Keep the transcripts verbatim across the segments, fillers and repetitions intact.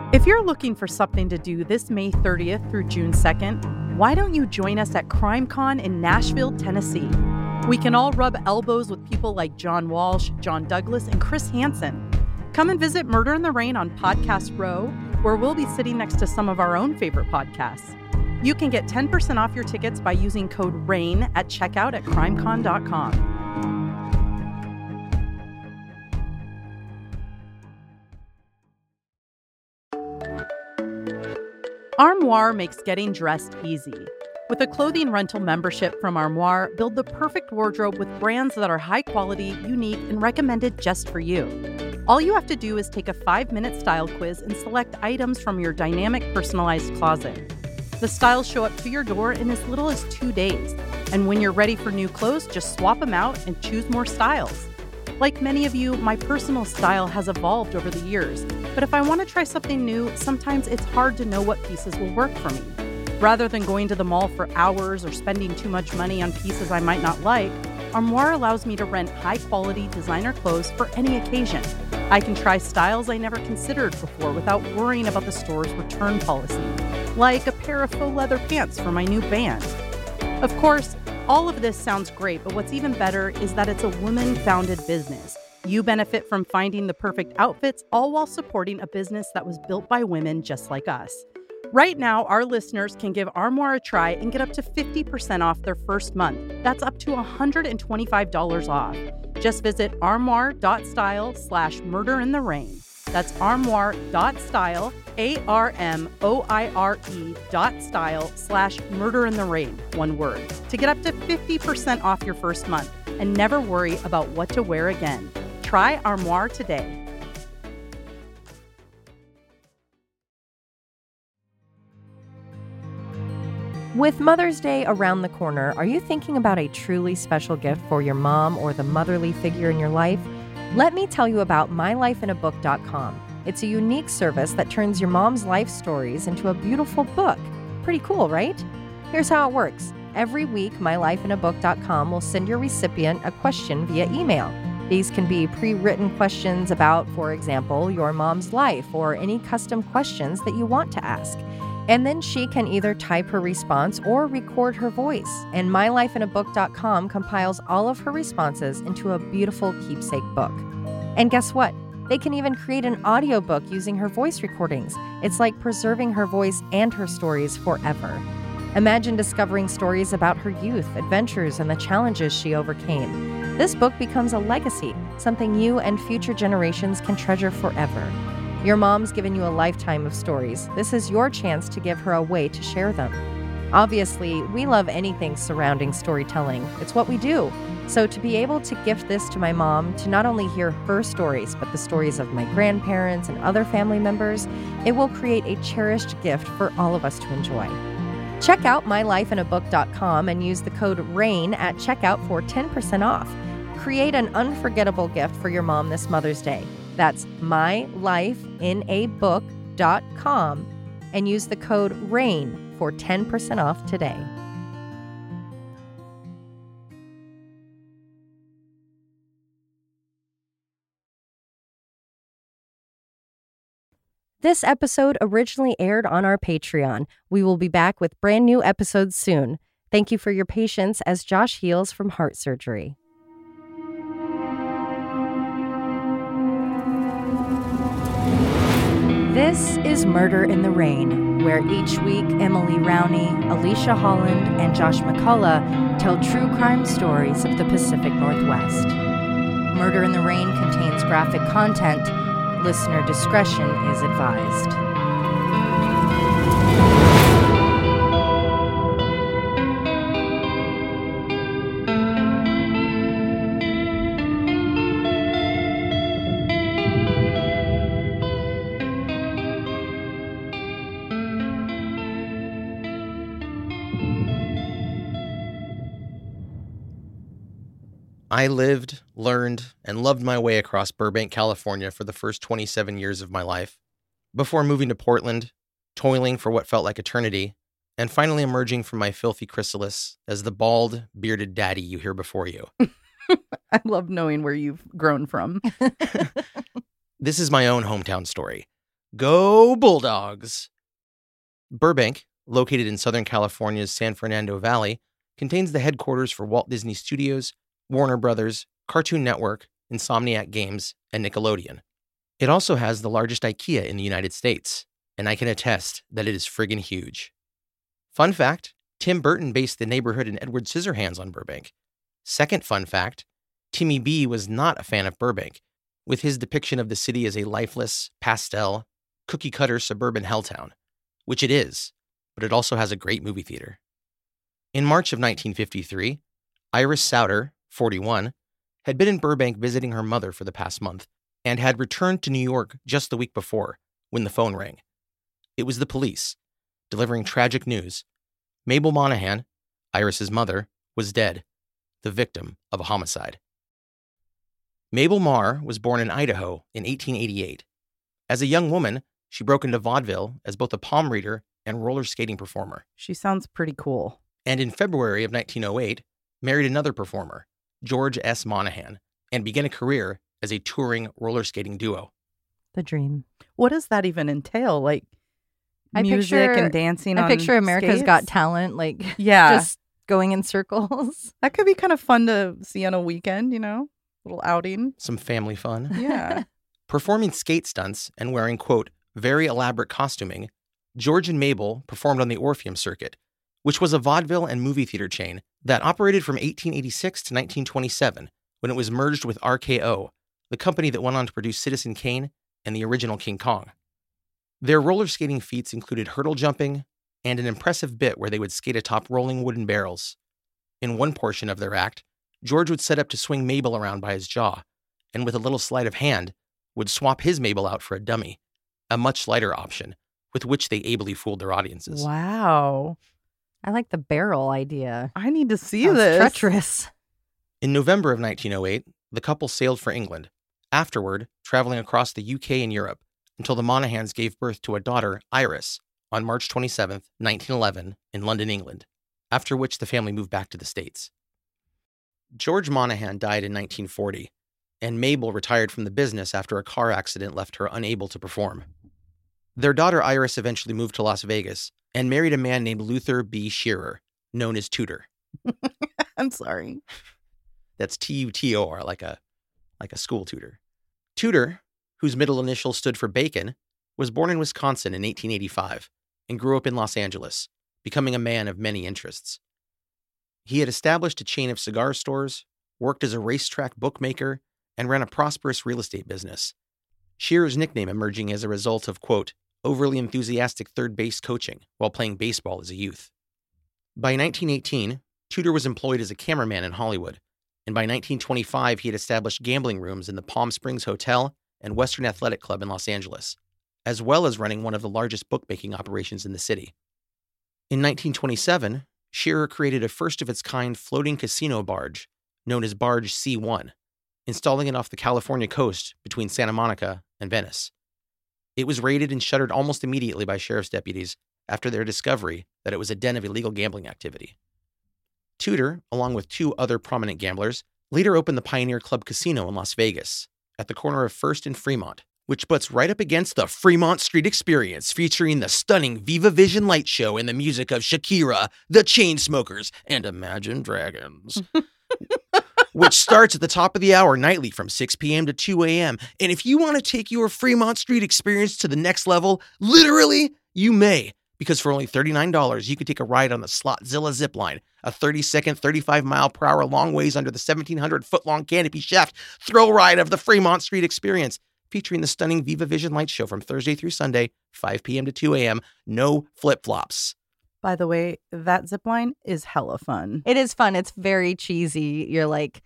If you're looking for something to do this May thirtieth through June second, why don't you join us at CrimeCon in Nashville, Tennessee? We can all rub elbows with people like John Walsh, John Douglas, and Chris Hansen. Come and visit Murder in the Rain on Podcast Row, where we'll be sitting next to some of our own favorite podcasts. You can get ten percent off your tickets by using code RAIN at checkout at crimecon dot com. Armoire makes getting dressed easy. With a clothing rental membership from Armoire, build the perfect wardrobe with brands that are high quality, unique, and recommended just for you. All you have to do is take a five-minute style quiz and select items from your dynamic, personalized closet. The styles show up to your door in as little as two days. And when you're ready for new clothes, just swap them out and choose more styles. Like many of you, my personal style has evolved over the years. But if I want to try something new, sometimes it's hard to know what pieces will work for me. Rather than going to the mall for hours or spending too much money on pieces I might not like, Armoire allows me to rent high-quality designer clothes for any occasion. I can try styles I never considered before without worrying about the store's return policy, like a pair of faux leather pants for my new band. Of course, all of this sounds great, but what's even better is that it's a woman-founded business. You benefit from finding the perfect outfits, all while supporting a business that was built by women just like us. Right now, our listeners can give Armoire a try and get up to fifty percent off their first month. That's up to one hundred twenty-five dollars off. Just visit armoire.style slash murder in the rain. That's armoire.style, A R M O I R E dot style slash murder in the rain, one word, to get up to fifty percent off your first month and never worry about what to wear again. Try Armoire today. With Mother's Day around the corner, are you thinking about a truly special gift for your mom or the motherly figure in your life? Let me tell you about my life in a book dot com. It's a unique service that turns your mom's life stories into a beautiful book. Pretty cool, right? Here's how it works. Every week, my life in a book dot com will send your recipient a question via email. These can be pre-written questions about, for example, your mom's life or any custom questions that you want to ask. And then she can either type her response or record her voice. And my life in a book dot com compiles all of her responses into a beautiful keepsake book. And guess what? They can even create an audiobook using her voice recordings. It's like preserving her voice and her stories forever. Imagine discovering stories about her youth, adventures, and the challenges she overcame. This book becomes a legacy, something you and future generations can treasure forever. Your mom's given you a lifetime of stories. This is your chance to give her a way to share them. Obviously, we love anything surrounding storytelling. It's what we do. So to be able to gift this to my mom, to not only hear her stories, but the stories of my grandparents and other family members, it will create a cherished gift for all of us to enjoy. Check out my life in a book dot com and use the code RAIN at checkout for ten percent off. Create an unforgettable gift for your mom this Mother's Day. That's my life in a book dot com and use the code RAIN for ten percent off today. This episode originally aired on our Patreon. We will be back with brand new episodes soon. Thank you for your patience as Josh heals from heart surgery. This is Murder in the Rain, where each week Emily Rowney, Alicia Holland, and Josh McCullough tell true crime stories of the Pacific Northwest. Murder in the Rain contains graphic content. Listener discretion is advised. I lived, learned, and loved my way across Burbank, California for the first twenty-seven years of my life, before moving to Portland, toiling for what felt like eternity, and finally emerging from my filthy chrysalis as the bald, bearded daddy you hear before you. I love knowing where you've grown from. This is my own hometown story. Go Bulldogs! Burbank, located in Southern California's San Fernando Valley, contains the headquarters for Walt Disney Studios, Warner Brothers, Cartoon Network, Insomniac Games, and Nickelodeon. It also has the largest IKEA in the United States, and I can attest that it is friggin' huge. Fun fact, Tim Burton based the neighborhood in Edward Scissorhands on Burbank. Second fun fact, Timmy B was not a fan of Burbank, with his depiction of the city as a lifeless, pastel, cookie-cutter suburban helltown, which it is, but it also has a great movie theater. In March of nineteen fifty-three, Iris Souter, forty-one, had been in Burbank visiting her mother for the past month and had returned to New York just the week before when the phone rang. It was the police, delivering tragic news. Mabel Monahan, Iris's mother, was dead, the victim of a homicide. Mabel Marr was born in Idaho in eighteen eighty-eight. As a young woman, she broke into vaudeville as both a palm reader and roller skating performer. She sounds pretty cool. And in February of nineteen oh eight, married another performer, George S. Monahan, and began a career as a touring roller skating duo. The dream. What does that even entail? Like I music picture, and dancing I on picture America's skates? Got Talent, like Yeah. just going in circles. That could be kind of fun to see on a weekend, you know? Little outing. Some family fun. Yeah. Performing skate stunts and wearing, quote, very elaborate costuming, George and Mabel performed on the Orpheum Circuit, which was a vaudeville and movie theater chain that operated from eighteen eighty-six to nineteen twenty-seven, when it was merged with R K O, the company that went on to produce Citizen Kane and the original King Kong. Their roller skating feats included hurdle jumping and an impressive bit where they would skate atop rolling wooden barrels. In one portion of their act, George would set up to swing Mabel around by his jaw, and with a little sleight of hand, would swap his Mabel out for a dummy, a much lighter option, with which they ably fooled their audiences. Wow. I like the barrel idea. I need to see Sounds this. treacherous. In November of nineteen oh eight, the couple sailed for England, afterward traveling across the U K and Europe until the Monahans gave birth to a daughter, Iris, on March twenty-seventh, nineteen eleven, in London, England, after which the family moved back to the States. George Monahan died in nineteen forty, and Mabel retired from the business after a car accident left her unable to perform. Their daughter Iris eventually moved to Las Vegas and married a man named Luther B. Shearer, known as Tudor. I'm sorry. That's T U T O R, like a, like a school tutor. Tudor, whose middle initial stood for Bacon, was born in Wisconsin in eighteen eighty-five and grew up in Los Angeles, becoming a man of many interests. He had established a chain of cigar stores, worked as a racetrack bookmaker, and ran a prosperous real estate business. Shearer's nickname emerging as a result of, quote, overly enthusiastic third base coaching while playing baseball as a youth. By nineteen eighteen, Tudor was employed as a cameraman in Hollywood, and by nineteen twenty-five he had established gambling rooms in the Palm Springs Hotel and Western Athletic Club in Los Angeles, as well as running one of the largest bookmaking operations in the city. In nineteen twenty-seven, Shearer created a first-of-its-kind floating casino barge, known as Barge C one, installing it off the California coast between Santa Monica and Venice. It was raided and shuttered almost immediately by sheriff's deputies after their discovery that it was a den of illegal gambling activity. Tudor, along with two other prominent gamblers, later opened the Pioneer Club Casino in Las Vegas, at the corner of First and Fremont, which butts right up against the Fremont Street Experience, featuring the stunning Viva Vision light show and the music of Shakira, the Chainsmokers, and Imagine Dragons, which starts at the top of the hour nightly from six p.m. to two a.m. And if you want to take your Fremont Street Experience to the next level, literally, you may. Because for only thirty-nine dollars, you can take a ride on the Slotzilla Zipline, a thirty-second, thirty-five mile per hour long ways under the seventeen hundred foot long canopy shaft thrill ride of the Fremont Street Experience, featuring the stunning Viva Vision light show from Thursday through Sunday, five p.m. to two a.m. No flip-flops. By the way, that zip line is hella fun. It is fun. It's very cheesy. You're like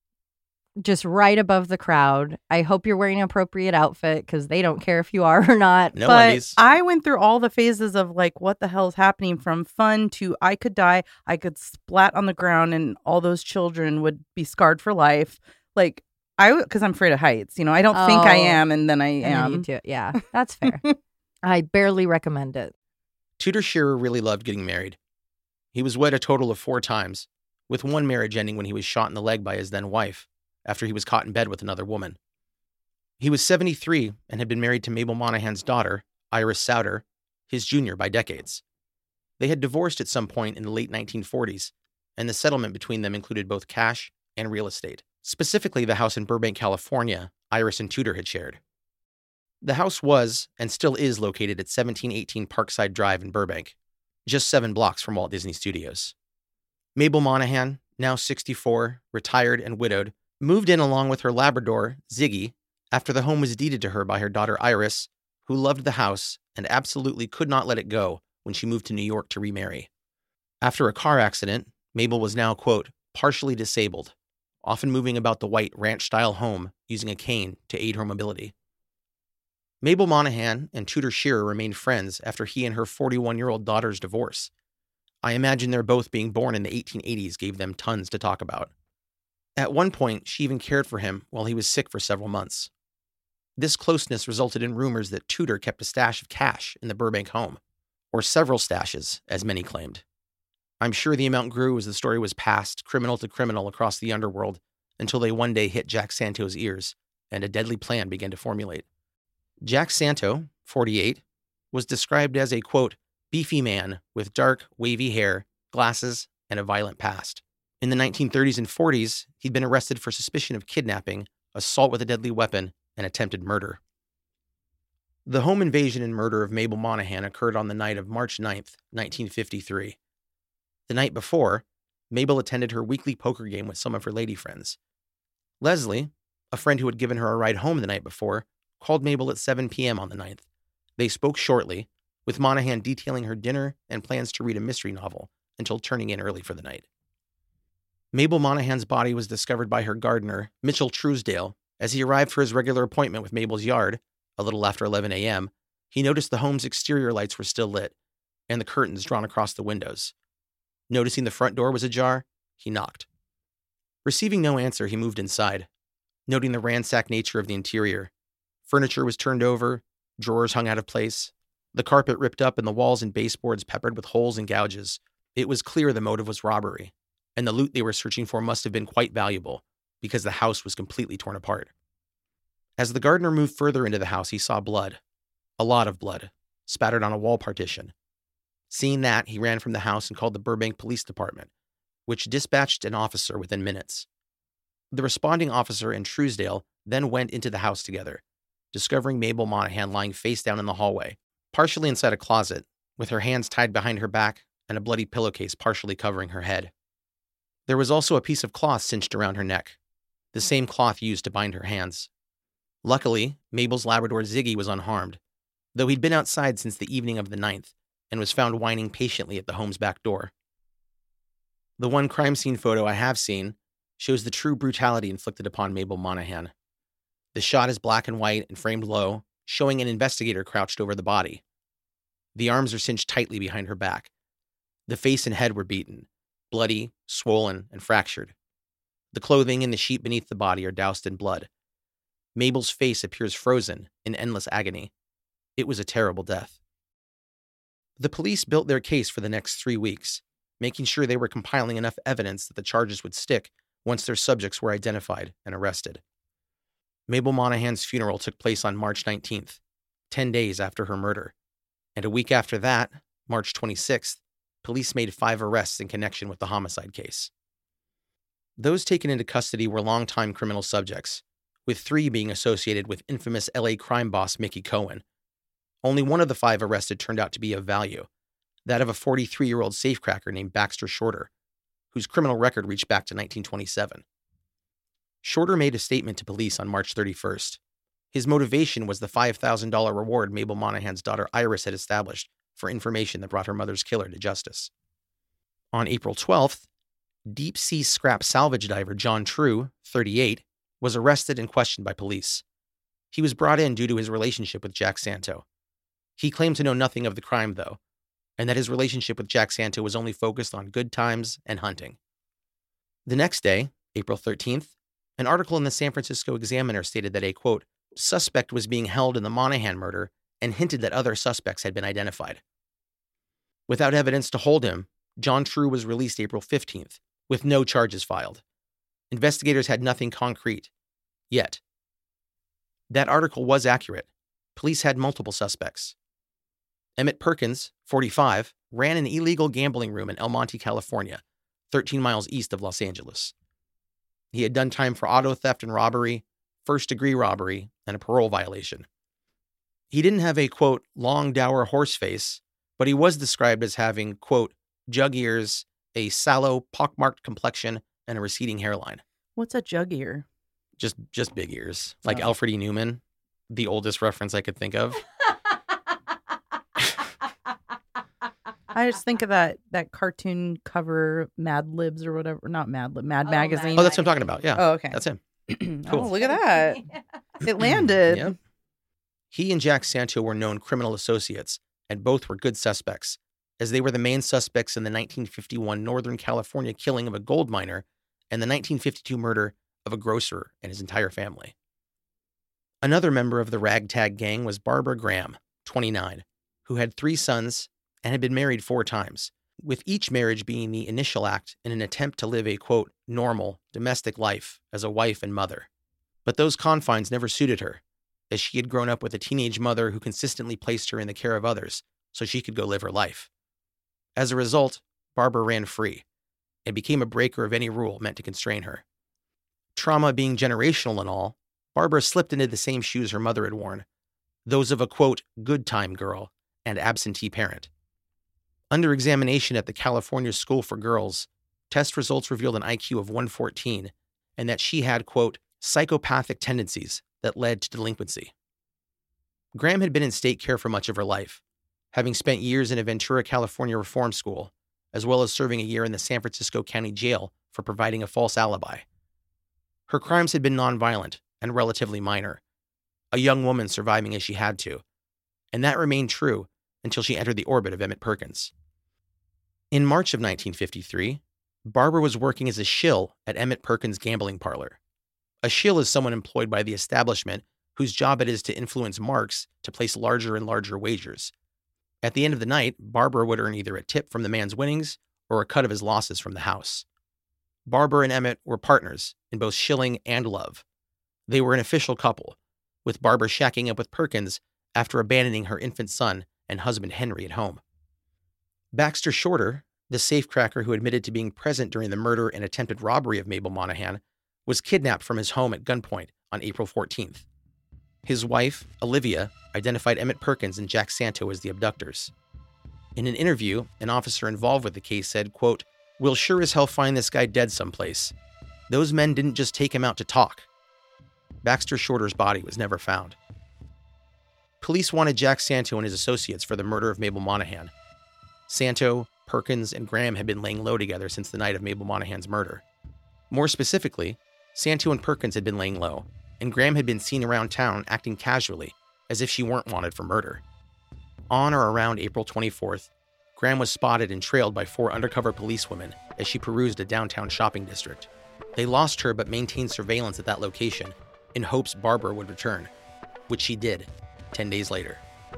just right above the crowd. I hope you're wearing an appropriate outfit because they don't care if you are or not. No but undies. I went through all the phases of like, what the hell is happening, from fun to I could die, I could splat on the ground and all those children would be scarred for life. Like, I, because I'm afraid of heights, you know, I don't Oh. think I am, and then I And then am. you do it. Yeah, that's fair. I barely recommend it. Tudor Shearer really loved getting married. He was wed a total of four times, with one marriage ending when he was shot in the leg by his then wife, after he was caught in bed with another woman. He was seventy-three and had been married to Mabel Monahan's daughter, Iris Souter, his junior by decades. They had divorced at some point in the late nineteen forties, and the settlement between them included both cash and real estate, specifically the house in Burbank, California, Iris and Tudor had shared. The house was, and still is, located at seventeen eighteen Parkside Drive in Burbank, just seven blocks from Walt Disney Studios. Mabel Monahan, now sixty-four, retired and widowed, moved in along with her Labrador, Ziggy, after the home was deeded to her by her daughter Iris, who loved the house and absolutely could not let it go when she moved to New York to remarry. After a car accident, Mabel was now, quote, partially disabled, often moving about the white ranch-style home using a cane to aid her mobility. Mabel Monahan and Tudor Shearer remained friends after he and her forty-one-year-old daughter's divorce. I imagine their both being born in the eighteen eighties gave them tons to talk about. At one point, she even cared for him while he was sick for several months. This closeness resulted in rumors that Tudor kept a stash of cash in the Burbank home, or several stashes, as many claimed. I'm sure the amount grew as the story was passed criminal to criminal across the underworld until they one day hit Jack Santo's ears and a deadly plan began to formulate. Jack Santo, forty-eight, was described as a, quote, beefy man with dark, wavy hair, glasses, and a violent past. In the nineteen thirties and forties, he'd been arrested for suspicion of kidnapping, assault with a deadly weapon, and attempted murder. The home invasion and murder of Mabel Monahan occurred on the night of March ninth, nineteen fifty-three. The night before, Mabel attended her weekly poker game with some of her lady friends. Leslie, a friend who had given her a ride home the night before, called Mabel at seven p.m. on the ninth. They spoke shortly, with Monahan detailing her dinner and plans to read a mystery novel until turning in early for the night. Mabel Monahan's body was discovered by her gardener, Mitchell Truesdale. As he arrived for his regular appointment with Mabel's yard, a little after eleven a.m., he noticed the home's exterior lights were still lit, and the curtains drawn across the windows. Noticing the front door was ajar, he knocked. Receiving no answer, he moved inside. Noting the ransacked nature of the interior, furniture was turned over, drawers hung out of place, the carpet ripped up and the walls and baseboards peppered with holes and gouges. It was clear the motive was robbery, and the loot they were searching for must have been quite valuable, because the house was completely torn apart. As the gardener moved further into the house, he saw blood. A lot of blood, spattered on a wall partition. Seeing that, he ran from the house and called the Burbank Police Department, which dispatched an officer within minutes. The responding officer and Truesdale then went into the house together, discovering Mabel Monahan lying face down in the hallway, partially inside a closet, with her hands tied behind her back and a bloody pillowcase partially covering her head. There was also a piece of cloth cinched around her neck, the same cloth used to bind her hands. Luckily, Mabel's Labrador Ziggy was unharmed, though he'd been outside since the evening of the ninth and was found whining patiently at the home's back door. The one crime scene photo I have seen shows the true brutality inflicted upon Mabel Monahan. The shot is black and white and framed low, showing an investigator crouched over the body. The arms are cinched tightly behind her back. The face and head were beaten, bloody, swollen, and fractured. The clothing and the sheet beneath the body are doused in blood. Mabel's face appears frozen in endless agony. It was a terrible death. The police built their case for the next three weeks, making sure they were compiling enough evidence that the charges would stick once their subjects were identified and arrested. Mabel Monahan's funeral took place on March nineteenth, ten days after her murder, and a week after that, March twenty-sixth, police made five arrests in connection with the homicide case. Those taken into custody were longtime criminal subjects, with three being associated with infamous L A crime boss Mickey Cohen. Only one of the five arrested turned out to be of value, that of a forty-three-year-old safecracker named Baxter Shorter, whose criminal record reached back to nineteen twenty-seven. Shorter made a statement to police on March thirty-first. His motivation was the five thousand dollars reward Mabel Monahan's daughter Iris had established for information that brought her mother's killer to justice. On April twelfth, deep-sea scrap salvage diver John True, thirty-eight, was arrested and questioned by police. He was brought in due to his relationship with Jack Santo. He claimed to know nothing of the crime, though, and that his relationship with Jack Santo was only focused on good times and hunting. The next day, April thirteenth, an article in the San Francisco Examiner stated that a, quote, suspect was being held in the Monahan murder and hinted that other suspects had been identified. Without evidence to hold him, John True was released April fifteenth, with no charges filed. Investigators had nothing concrete, yet. That article was accurate. Police had multiple suspects. Emmett Perkins, forty-five, ran an illegal gambling room in El Monte, California, thirteen miles east of Los Angeles. He had done time for auto theft and robbery, first-degree robbery, and a parole violation. He didn't have a, quote, long, dour horse face, but he was described as having, quote, jug ears, a sallow, pockmarked complexion, and a receding hairline. What's a jug ear? Just just big ears, like Oh. Alfred E. Newman, the oldest reference I could think of. I just think of that that cartoon cover Mad Libs or whatever. Not Mad Lib, Mad Oh, Magazine. Oh, that's what I'm talking about. Yeah, Oh, okay. that's him. Oh, look at that. It landed. Yeah. He and Jack Santo were known criminal associates, and both were good suspects, as they were the main suspects in the nineteen fifty-one Northern California killing of a gold miner and the nineteen fifty-two murder of a grocer and his entire family. Another member of the ragtag gang was Barbara Graham, twenty-nine, who had three sons and had been married four times, with each marriage being the initial act in an attempt to live a, quote, normal, domestic life as a wife and mother. But those confines never suited her, as she had grown up with a teenage mother who consistently placed her in the care of others so she could go live her life. As a result, Barbara ran free and became a breaker of any rule meant to constrain her. Trauma being generational and all, Barbara slipped into the same shoes her mother had worn, those of a, quote, good time girl and absentee parent. Under examination at the California School for Girls, test results revealed an I Q of one fourteen and that she had, quote, psychopathic tendencies that led to delinquency. Graham had been in state care for much of her life, having spent years in a Ventura, California reform school, as well as serving a year in the San Francisco County Jail for providing a false alibi. Her crimes had been nonviolent and relatively minor, a young woman surviving as she had to, and that remained true until she entered the orbit of Emmett Perkins. In March of nineteen fifty-three, Barbara was working as a shill at Emmett Perkins' gambling parlor. A shill is someone employed by the establishment whose job it is to influence marks to place larger and larger wagers. At the end of the night, Barbara would earn either a tip from the man's winnings or a cut of his losses from the house. Barbara and Emmett were partners in both shilling and love. They were an official couple, with Barbara shacking up with Perkins after abandoning her infant son and husband Henry at home. Baxter Shorter, the safecracker who admitted to being present during the murder and attempted robbery of Mabel Monahan, was kidnapped from his home at gunpoint on April fourteenth. His wife, Olivia, identified Emmett Perkins and Jack Santo as the abductors. In an interview, an officer involved with the case said, quote, "We'll sure as hell find this guy dead someplace. Those men didn't just take him out to talk." Baxter Shorter's body was never found. Police wanted Jack Santo and his associates for the murder of Mabel Monahan. Santo, Perkins, and Graham had been laying low together since the night of Mabel Monahan's murder. More specifically, Santo and Perkins had been laying low, and Graham had been seen around town acting casually, as if she weren't wanted for murder. On or around April twenty-fourth, Graham was spotted and trailed by four undercover policewomen as she perused a downtown shopping district. They lost her but maintained surveillance at that location in hopes Barbara would return, which she did, ten days later.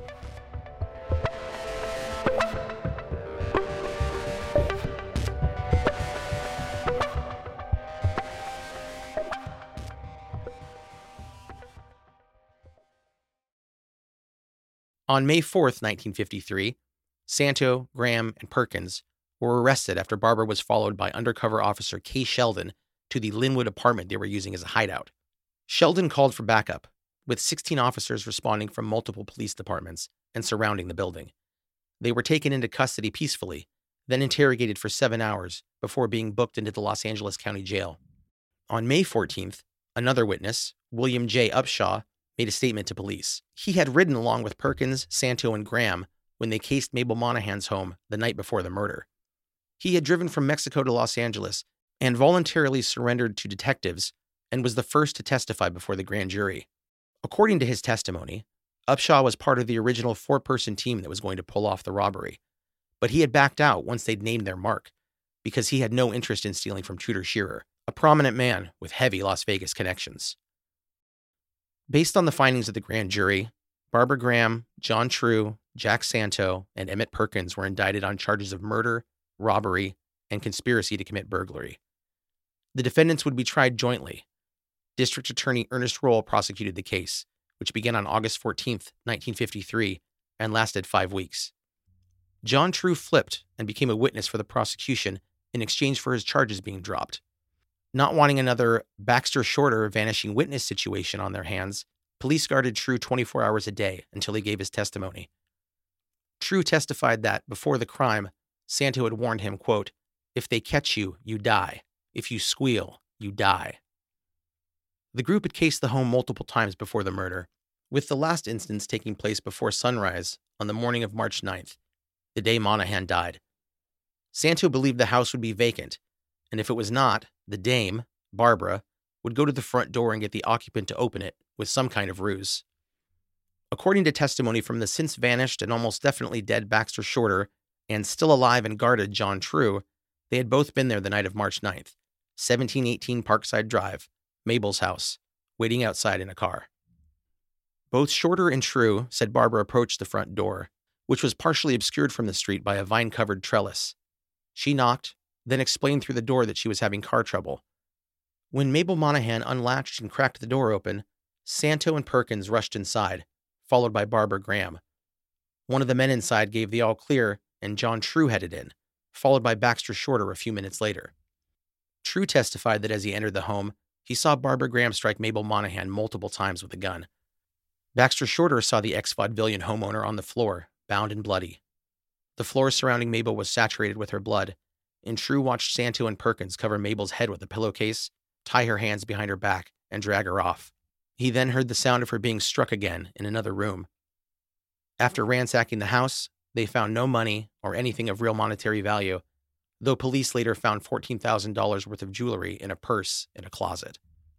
On May fourth, nineteen fifty-three, Santo, Graham, and Perkins were arrested after Barbara was followed by undercover officer Kay Sheldon to the Linwood apartment they were using as a hideout. Sheldon called for backup, with sixteen officers responding from multiple police departments and surrounding the building. They were taken into custody peacefully, then interrogated for seven hours before being booked into the Los Angeles County Jail. On May fourteenth, another witness, William J. Upshaw, made a statement to police. He had ridden along with Perkins, Santo, and Graham when they cased Mabel Monahan's home the night before the murder. He had driven from Mexico to Los Angeles and voluntarily surrendered to detectives and was the first to testify before the grand jury. According to his testimony, Upshaw was part of the original four-person team that was going to pull off the robbery, but he had backed out once they'd named their mark because he had no interest in stealing from Tudor Shearer, a prominent man with heavy Las Vegas connections. Based on the findings of the grand jury, Barbara Graham, John True, Jack Santo, and Emmett Perkins were indicted on charges of murder, robbery, and conspiracy to commit burglary. The defendants would be tried jointly. District Attorney Ernest Roll prosecuted the case, which began on August fourteenth, nineteen fifty-three, and lasted five weeks. John True flipped and became a witness for the prosecution in exchange for his charges being dropped. Not wanting another Baxter Shorter vanishing witness situation on their hands, police guarded True twenty-four hours a day until he gave his testimony. True testified that, before the crime, Santo had warned him, quote, "If they catch you, you die. If you squeal, you die." The group had cased the home multiple times before the murder, with the last instance taking place before sunrise on the morning of March ninth, the day Monahan died. Santo believed the house would be vacant, and if it was not, the dame, Barbara, would go to the front door and get the occupant to open it with some kind of ruse. According to testimony from the since vanished and almost definitely dead Baxter Shorter and still alive and guarded John True, they had both been there the night of March ninth, seventeen eighteen Parkside Drive, Mabel's house, waiting outside in a car. Both Shorter and True said Barbara approached the front door, which was partially obscured from the street by a vine-covered trellis. She knocked, then explained through the door that she was having car trouble. When Mabel Monahan unlatched and cracked the door open, Santo and Perkins rushed inside, followed by Barbara Graham. One of the men inside gave the all-clear, and John True headed in, followed by Baxter Shorter a few minutes later. True testified that as he entered the home, he saw Barbara Graham strike Mabel Monahan multiple times with a gun. Baxter Shorter saw the ex-vaudevillian homeowner on the floor, bound and bloody. The floor surrounding Mabel was saturated with her blood, and True watched Santo and Perkins cover Mabel's head with a pillowcase, tie her hands behind her back, and drag her off. He then heard the sound of her being struck again in another room. After ransacking the house, they found no money or anything of real monetary value, though police later found fourteen thousand dollars worth of jewelry in a purse in a closet.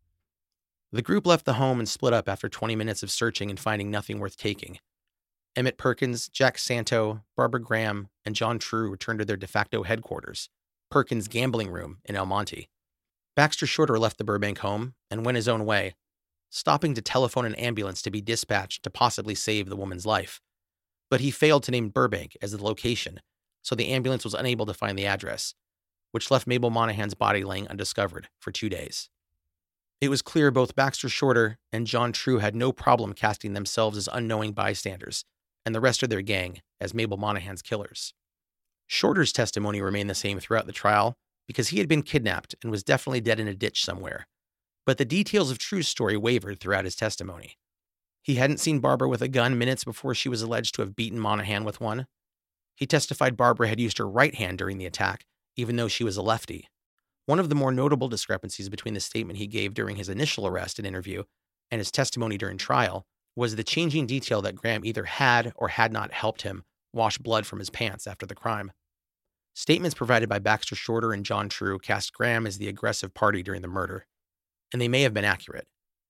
The group left the home and split up after twenty minutes of searching and finding nothing worth taking. Emmett Perkins, Jack Santo, Barbara Graham, and John True returned to their de facto headquarters, Perkins' gambling room in El Monte. Baxter Shorter left the Burbank home and went his own way, stopping to telephone an ambulance to be dispatched to possibly save the woman's life. But he failed to name Burbank as the location, so the ambulance was unable to find the address, which left Mabel Monahan's body laying undiscovered for two days. It was clear both Baxter Shorter and John True had no problem casting themselves as unknowing bystanders, and the rest of their gang as Mabel Monahan's killers. Shorter's testimony remained the same throughout the trial because he had been kidnapped and was definitely dead in a ditch somewhere, but the details of True's story wavered throughout his testimony. He hadn't seen Barbara with a gun minutes before she was alleged to have beaten Monahan with one. He testified Barbara had used her right hand during the attack, even though she was a lefty. One of the more notable discrepancies between the statement he gave during his initial arrest and interview and his testimony during trial was the changing detail that Graham either had or had not helped him wash blood from his pants after the crime. Statements provided by Baxter Shorter and John True cast Graham as the aggressive party during the murder, and they may have been accurate.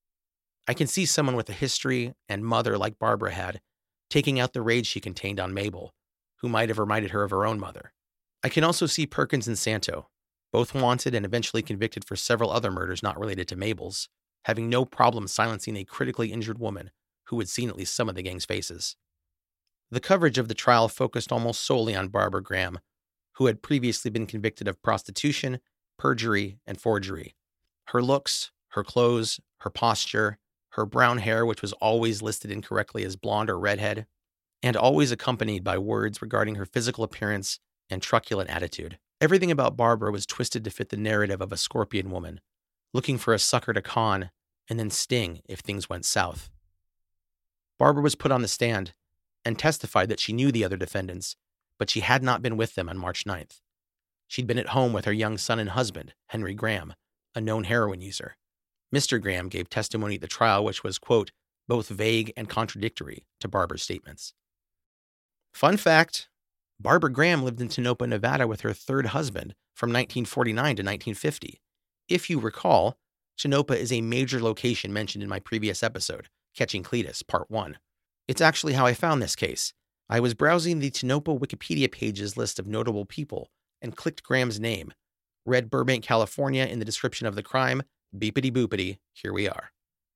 I can see someone with a history and mother like Barbara had taking out the rage she contained on Mabel, who might have reminded her of her own mother. I can also see Perkins and Santo, both wanted and eventually convicted for several other murders not related to Mabel's, having no problem silencing a critically injured woman who had seen at least some of the gang's faces. The coverage of the trial focused almost solely on Barbara Graham, who had previously been convicted of prostitution, perjury, and forgery. Her looks, her clothes, her posture, her brown hair, which was always listed incorrectly as blonde or redhead, and always accompanied by words regarding her physical appearance and truculent attitude. Everything about Barbara was twisted to fit the narrative of a scorpion woman, looking for a sucker to con and then sting if things went south. Barbara was put on the stand and testified that she knew the other defendants, but she had not been with them on March ninth. She'd been at home with her young son and husband, Henry Graham, a known heroin user. Mister Graham gave testimony at the trial which was, quote, both vague and contradictory to Barbara's statements. Fun fact, Barbara Graham lived in Tonopah, Nevada with her third husband from nineteen forty-nine to nineteen fifty. If you recall, Tonopah is a major location mentioned in my previous episode, Catching Cletus, Part one. It's actually how I found this case. I was browsing the Tonopah Wikipedia page's list of notable people and clicked Graham's name, read Burbank, California in the description of the crime, beepity boopity, here we are.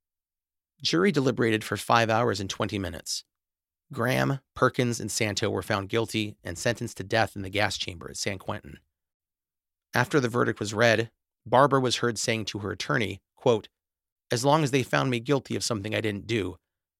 Jury deliberated for five hours and twenty minutes. Graham, Perkins, and Santo were found guilty and sentenced to death in the gas chamber at San Quentin. After the verdict was read, Barbara was heard saying to her attorney, quote, as long as they found me guilty of something I didn't do,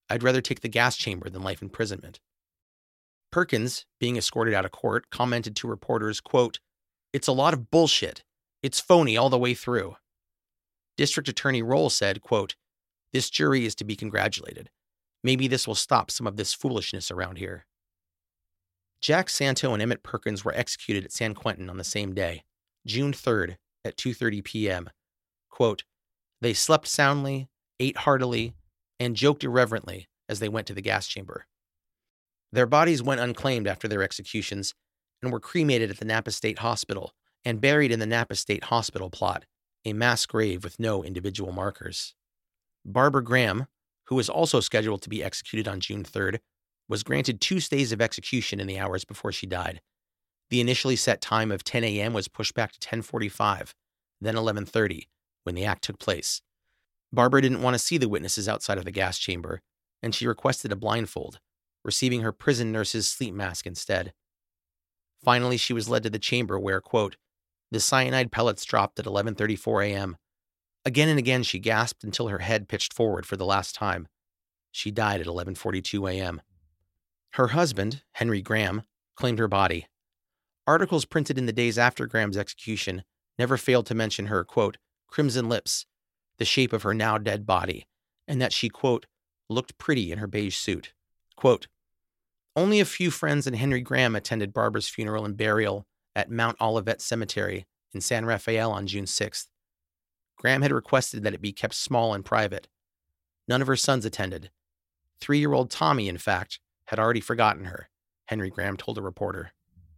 I'd rather take the gas chamber than life imprisonment. Perkins, being escorted out of court, commented to reporters, quote, "It's a lot of bullshit. It's phony all the way through." District Attorney Roll said, quote, "This jury is to be congratulated. Maybe this will stop some of this foolishness around here." Jack Santo and Emmett Perkins were executed at San Quentin on the same day, June third at two thirty p.m. Quote, "They slept soundly, ate heartily, and joked irreverently as they went to the gas chamber." Their bodies went unclaimed after their executions and were cremated at the Napa State Hospital and buried in the Napa State Hospital plot, a mass grave with no individual markers. Barbara Graham, who was also scheduled to be executed on June third, was granted two stays of execution in the hours before she died. The initially set time of ten a.m. was pushed back to ten forty-five, then eleven thirty, when the act took place. Barbara didn't want to see the witnesses outside of the gas chamber, and she requested a blindfold, receiving her prison nurse's sleep mask instead. Finally, she was led to the chamber where, quote, "The cyanide pellets dropped at eleven thirty-four a.m. Again and again she gasped until her head pitched forward for the last time. She died at eleven forty-two a.m. Her husband, Henry Graham, claimed her body. Articles printed in the days after Graham's execution never failed to mention her, quote, "crimson lips," the shape of her now dead body, and that she, quote, "looked pretty in her beige suit." Quote, "Only a few friends and Henry Graham attended Barbara's funeral and burial at Mount Olivet Cemetery in San Rafael on June sixth. Graham had requested that it be kept small and private. None of her sons attended. Three-year-old Tommy, in fact, had already forgotten her," Henry Graham told a reporter.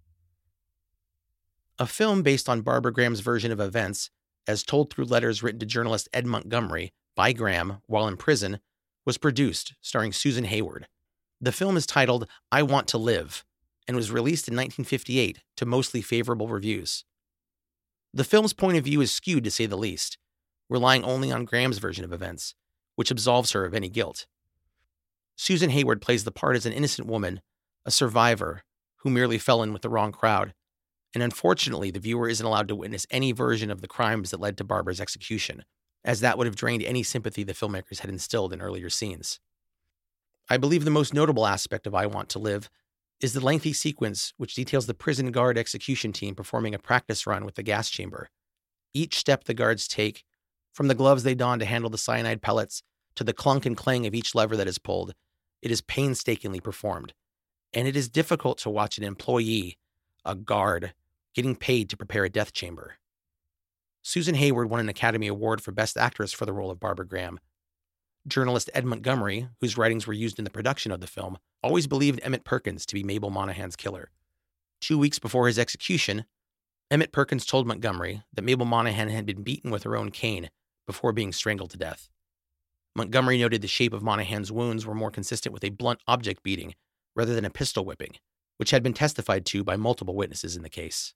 A film based on Barbara Graham's version of events, as told through letters written to journalist Ed Montgomery by Graham while in prison, was produced, starring Susan Hayward. The film is titled I Want to Live and was released in nineteen fifty-eight to mostly favorable reviews. The film's point of view is skewed, to say the least, relying only on Graham's version of events, which absolves her of any guilt. Susan Hayward plays the part as an innocent woman, a survivor, who merely fell in with the wrong crowd, and unfortunately the viewer isn't allowed to witness any version of the crimes that led to Barbara's execution, as that would have drained any sympathy the filmmakers had instilled in earlier scenes. I believe the most notable aspect of I Want to Live is the lengthy sequence which details the prison guard execution team performing a practice run with the gas chamber. Each step the guards take, from the gloves they don to handle the cyanide pellets to the clunk and clang of each lever that is pulled, it is painstakingly performed, and it is difficult to watch an employee, a guard, getting paid to prepare a death chamber. Susan Hayward won an Academy Award for Best Actress for the role of Barbara Graham. Journalist Ed Montgomery, whose writings were used in the production of the film, always believed Emmett Perkins to be Mabel Monahan's killer. Two weeks before his execution, Emmett Perkins told Montgomery that Mabel Monahan had been beaten with her own cane before being strangled to death. Montgomery noted the shape of Monahan's wounds were more consistent with a blunt object beating rather than a pistol whipping, which had been testified to by multiple witnesses in the case.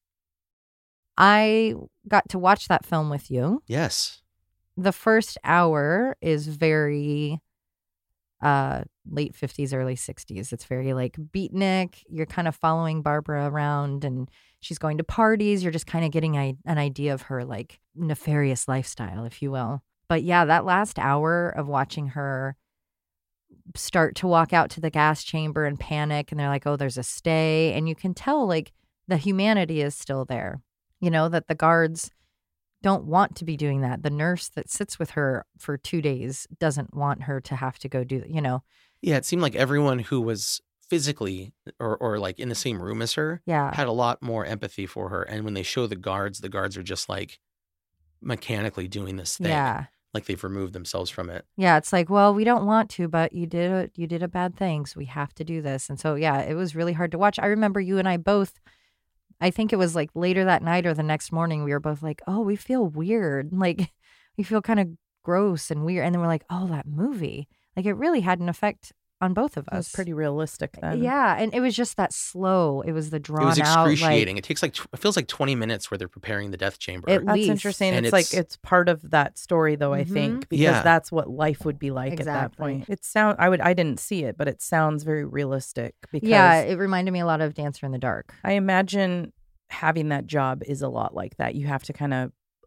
I got to watch that film with you. Yes. The first hour is very uh, late fifties, early sixties. It's very like beatnik. You're kind of following Barbara around and she's going to parties. You're just kind of getting a, an idea of her like nefarious lifestyle, if you will. But yeah, that last hour of watching her start to walk out to the gas chamber and panic, and they're like, oh, there's a stay. And you can tell like the humanity is still there, you know, that the guards don't want to be doing that. The nurse that sits with her for two days doesn't want her to have to go do that, you know. Yeah, it seemed like everyone who was physically or, or like in the same room as her yeah. had a lot more empathy for her. And when they show the guards, the guards are just like mechanically doing this thing. Yeah. Like they've removed themselves from it. Yeah, it's like, well, we don't want to, but you did a, you did a bad thing, so we have to do this. And so, yeah, it was really hard to watch. I remember you and I both, I think it was like later that night or the next morning, we were both like, oh, we feel weird. Like, we feel kind of gross and weird. And then we're like, oh, that movie. Like, it really had an effect on both of us. It was pretty realistic then. Yeah, and it was just that slow. It was the drawn out. It was excruciating. Like, it takes like, it feels like twenty minutes where they're preparing the death chamber. At That's least. interesting. And It's, it's- like it's part of that story, though. I Mhm. think because Yeah. that's what life would be like at that Exactly. point. It sound I would I didn't see it, but it sounds very realistic. Because yeah, it reminded me a lot of Dancer in the Dark. I imagine having that job is a lot like that. You have to kind of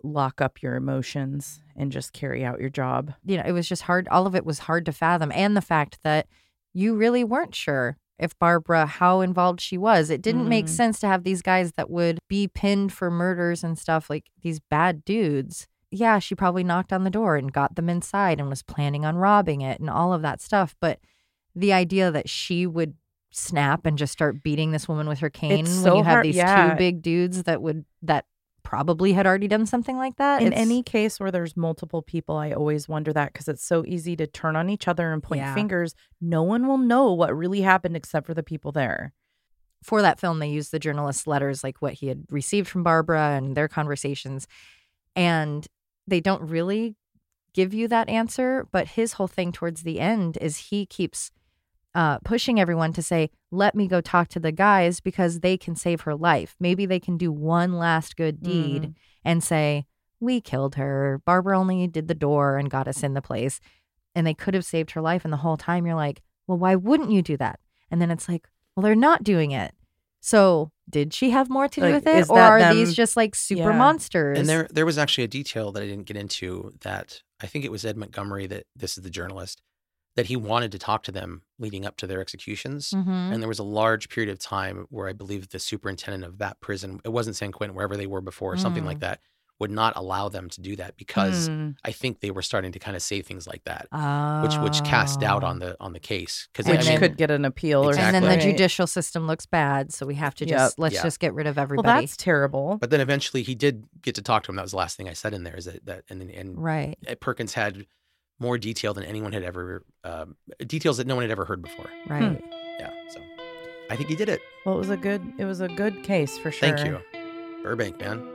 lock up your emotions and just carry out your job. You know, it was just hard. All of it was hard to fathom. And the fact that you really weren't sure if Barbara, how involved she was. It didn't make Mm. sense to have these guys that would be pinned for murders and stuff, like these bad dudes. Yeah, she probably knocked on the door and got them inside and was planning on robbing it and all of that stuff. But the idea that she would snap and just start beating this woman with her cane It's when so you have hard- these yeah. two big dudes that would that probably had already done something like that. In it's- any case where there's multiple people, I always wonder that because it's so easy to turn on each other and point Yeah. fingers. No one will know what really happened except for the people there. For that film, they used the journalist's letters, like what he had received from Barbara and their conversations. And they don't really give you that answer. But his whole thing towards the end is he keeps uh, pushing everyone to say, let me go talk to the guys because they can save her life. Maybe they can do one last good deed Mm. and say, we killed her. Barbara only did the door and got us in the place. And they could have saved her life. And the whole time you're like, well, why wouldn't you do that? And then it's like, well, they're not doing it. So did she have more to do Like, with it? is Or that are them- these just like super Yeah. monsters? And there, there was actually a detail that I didn't get into that I think it was Ed Montgomery that this is the journalist that he wanted to talk to them leading up to their executions. Mhm. And there was a large period of time where I believe the superintendent of that prison, it wasn't San Quentin, wherever they were before, or something Mm. like that, would not allow them to do that because Mm. I think they were starting to kind of say things like that, Oh. which which cast doubt on the on the case. Because And Which I mean, could get an appeal or Exactly. And then the Right. judicial system looks bad, so we have to just Yep. let's Yeah. just get rid of Well, everybody. that's terrible. but then eventually he did get to talk to him. That was the last thing I said in there. Is that that and and right. Perkins had more detail than anyone had ever um, details that no one had ever heard before. Right. Yeah, so I think he did it. Well, it was a good. It was a good case for sure. Thank you, Burbank, man.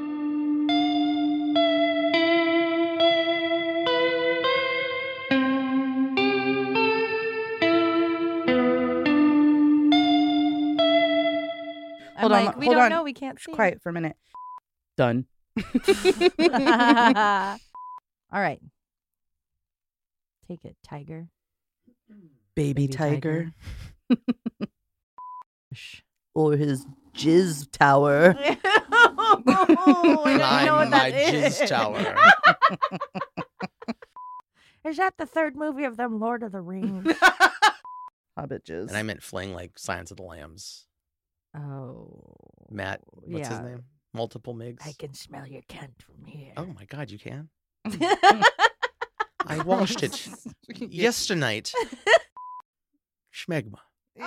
I'm Hold on, like, we hold don't on. know. We can't see. Quiet for a minute. Done. All right. Take it, tiger. Baby, Baby tiger. tiger. Shh. Or his jizz tower. Climb my jizz tower. Is that the third movie of them Lord of the Rings? Hobbit jizz. And I meant fling like Silence of the Lambs. Oh. Matt, what's his yeah. name? Multiple Migs. I can smell your cunt from here. Oh my God, you can. I washed it yesterday. Schmegma.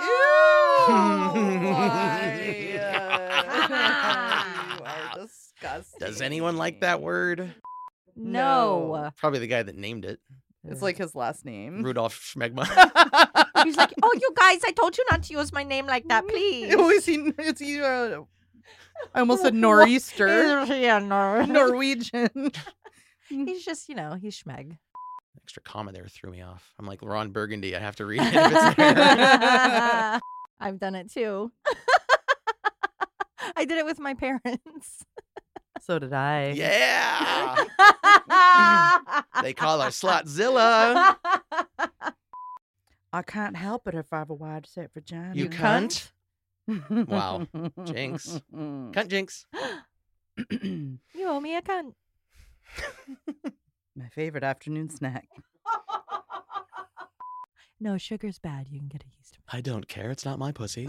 you are disgusting. Does anyone like that word? No. Probably the guy that named it, It's like his last name. Rudolph Schmegma. He's like, oh, you guys, I told you not to use my name like that, please. Oh, is he? Is he? Uh, I almost said nor'easter. yeah, no. Norwegian. He's just, you know, he's Schmeg. Extra comma there threw me off. I'm like Ron Burgundy. I have to read it if it's there. I've done it too. I did it with my parents. So did I. Yeah. They call her Slotzilla. I can't help it if I have a wide set vagina. You cunt. Wow. Jinx. Cunt jinx. You owe me a cunt. My favorite afternoon snack. No, sugar's bad. You can get a yeast. I don't care. It's not my pussy.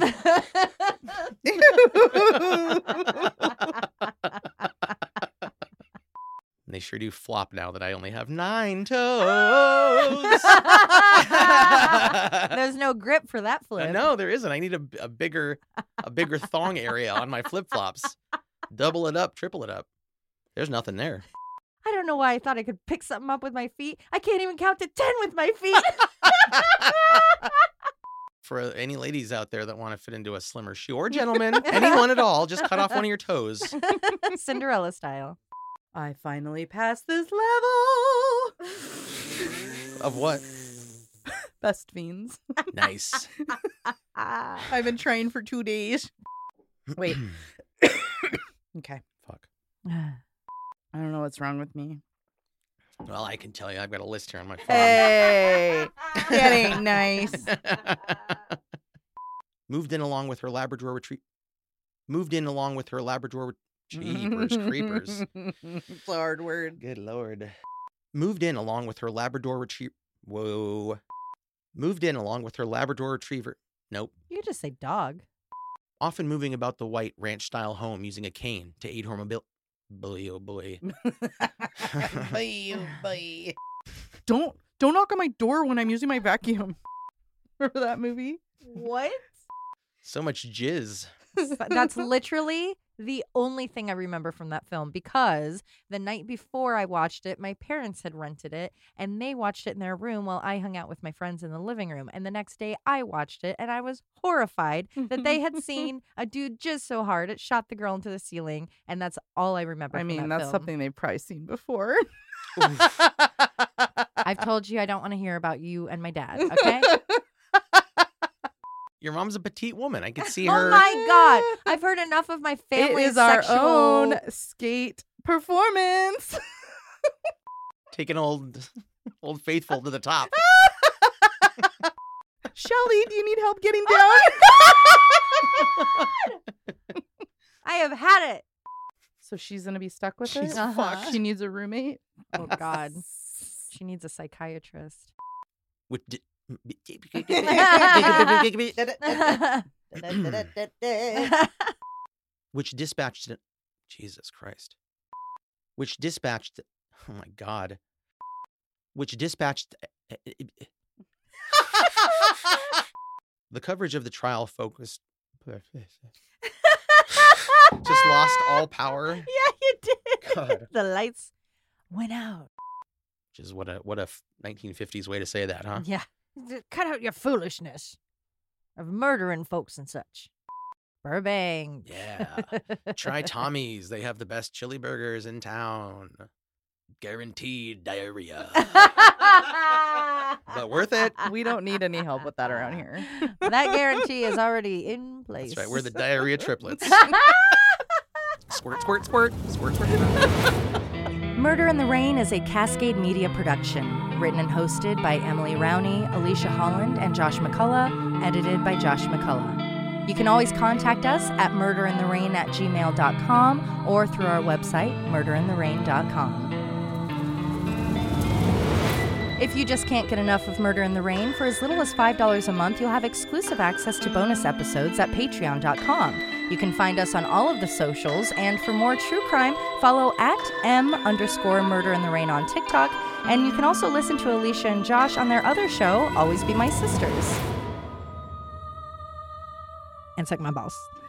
And they sure do flop now that I only have nine toes. There's no grip for that flip. No, there isn't. I need a, a bigger, a bigger thong area on my flip flops. Double it up, triple it up. There's nothing there. I don't know why I thought I could pick something up with my feet. I can't even count to ten with my feet. For any ladies out there that want to fit into a slimmer shoe, or gentlemen, anyone at all, just cut off one of your toes. Cinderella style. I finally passed this level. Of what? Best fiends. Nice. I've been trying for two days. Wait. Okay. Fuck. I don't know what's wrong with me. Well, I can tell you, I've got a list here on my phone. Hey, that ain't nice. Moved in along with her Labrador retrieve. Moved in along with her Labrador. Jeepers creepers. It's a hard word. Good Lord. Moved in along with her Labrador retriever. Whoa. Moved in along with her Labrador retriever. Nope. You could just say dog. Often moving about the white ranch-style home using a cane to aid her mobility. Boy, oh boy. Boy, oh boy. Don't don't knock on my door when I'm using my vacuum. Remember that movie? What? So much jizz. That's literally the only thing I remember from that film, because the night before I watched it, my parents had rented it and they watched it in their room while I hung out with my friends in the living room. And the next day I watched it and I was horrified that they had seen a dude jizz so hard it shot the girl into the ceiling. And that's all I remember. I from mean, that that's film. something they've probably seen before. I've told you I don't want to hear about you and my dad, okay? Your mom's a petite woman. I could see her. Oh my God. I've heard enough of my It family's is our sexual... own skate performance. Taking old, old faithful to the top. Shelly, do you need help getting down? Oh I have had it. So she's going to be stuck with She's it? fucked. She needs a roommate? Oh, God. She needs a psychiatrist. Which di- which dispatched Jesus Christ. Which dispatched oh my God. Which dispatched the coverage of the trial focused just lost all power. Yeah, you did. God. The lights went out. Which is what a what a nineteen fifties way to say that, huh? Yeah. Cut out your foolishness of murdering folks and such. Burbank. Yeah. Try Tommy's. They have the best chili burgers in town. Guaranteed diarrhea. But worth it. We don't need any help with that around here. That guarantee is already in place. That's right. We're the diarrhea triplets. Squirt, squirt, squirt. Squirt, squirt. Murder in the Rain is a Cascade Media production, written and hosted by Emily Rowney, Alicia Holland, and Josh McCullough, edited by Josh McCullough. You can always contact us at murderintherain at gmail dot com or through our website, murder in the rain dot com. If you just can't get enough of Murder in the Rain, for as little as five dollars a month, you'll have exclusive access to bonus episodes at patreon dot com. You can find us on all of the socials, and for more true crime, follow at M underscore Murder in the Rain on TikTok, and you can also listen to Alicia and Josh on their other show, Always Be My Sisters. And suck my balls.